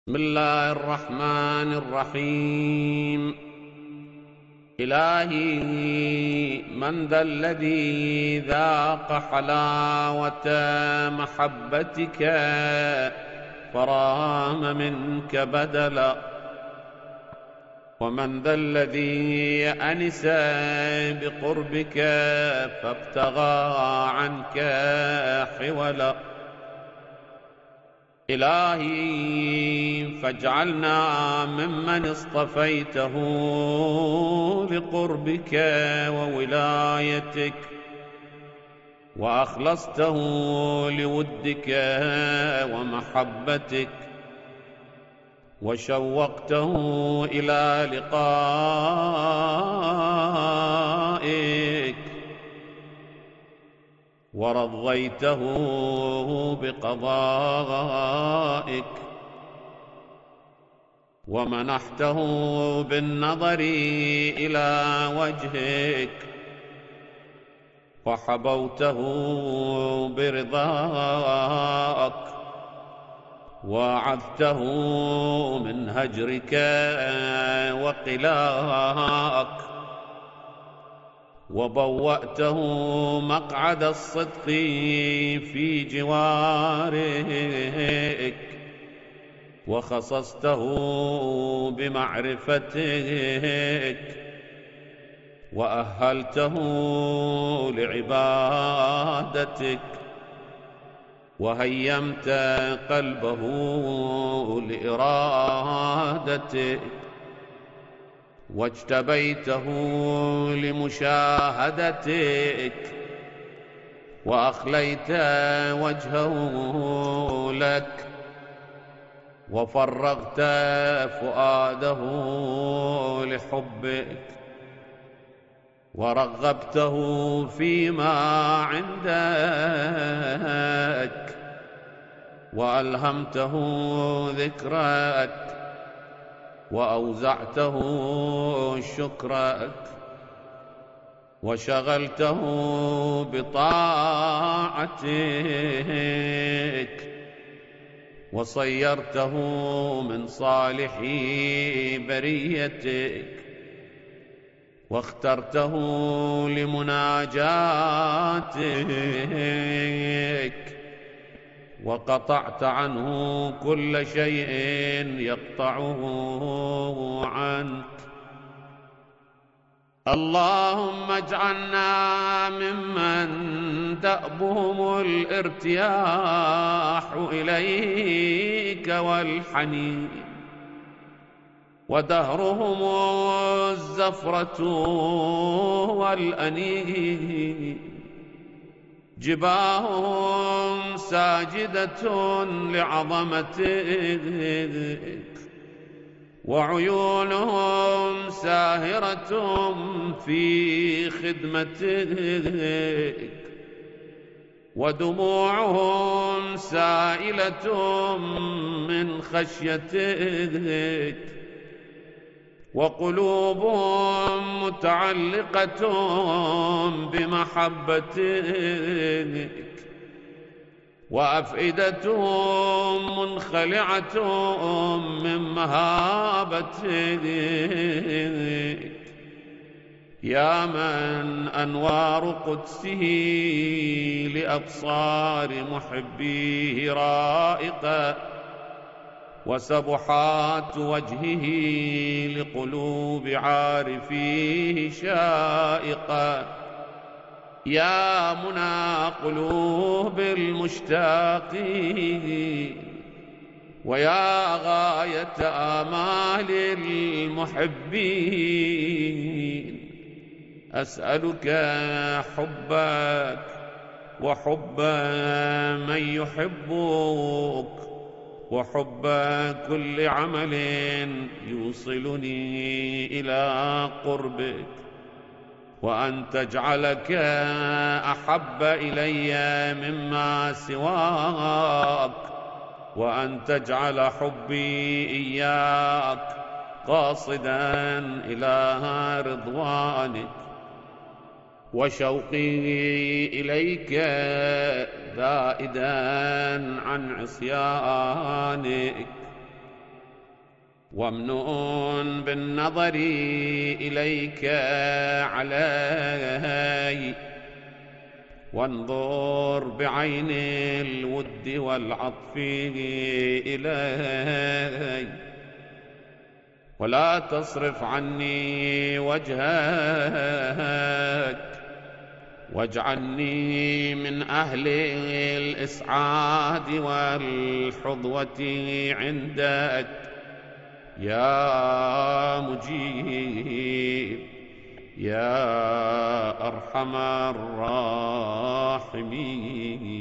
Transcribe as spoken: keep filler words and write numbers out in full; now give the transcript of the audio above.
بسم الله الرحمن الرحيم. إلهي من ذا الذي ذاق حلاوة محبتك فرام منك بدلا، ومن ذا الذي أنس بقربك فابتغى عنك حولا. إلهي فاجعلنا ممن اصطفيته لقربك وولايتك، وأخلصته لودك ومحبتك، وشوقته إلى لقائك، ورضيته بقضائك، ومنحته بالنظر إلى وجهك، وحبوته برضاك، وعذته من هجرك وقلاك، وبوأته مقعد الصدق في جوارك، وخصصته بمعرفتك، وأهلته لعبادتك، وهيمت قلبه لإرادتك، واجتبيته لمشاهدتك، وأخليت وجهه لك، وفرغت فؤاده لحبك، ورغبته فيما عندك، وألهمته ذكرك، وأوزعته شكرك، وشغلته بطاعتك، وصيرته من صالح بريتك، واخترته لمناجاتك، وقطعت عنه كل شيء يقطعه عنك. اللهم اجعلنا ممن دأبهم الارتياح إليك والحنين، ودهرهم الزفرة والأنين، جباههم ساجدة لعظمتك، وعيونهم ساهرة في خدمتك، ودموعهم سائلة من خشيتك، وقلوبهم متعلقة بمحبتك، وأفئدتهم منخلعة من مهابتك. يا من أنوار قدسه لأبصار محبيه رائقة، وسبحات وجهه لقلوب عارفيه شائقة. يا منى قلوب المشتاقين، ويا غاية آمال المحبين، أسألك حبك وحب من يحبك، وحب كل عمل يوصلني إلى قربك، وأن تجعلك أحب إلي مما سواك، وأن تجعل حبي إياك قاصدا إلى رضوانك، وشوقي إليك زائدا عن عصيانك، وامنون بالنظر إليك علي، وانظر بعين الود والعطف إلي، ولا تصرف عني وجهك، واجعلني من أهل الإسعاد والحظوة عندك يا مجيب يا أرحم الراحمين.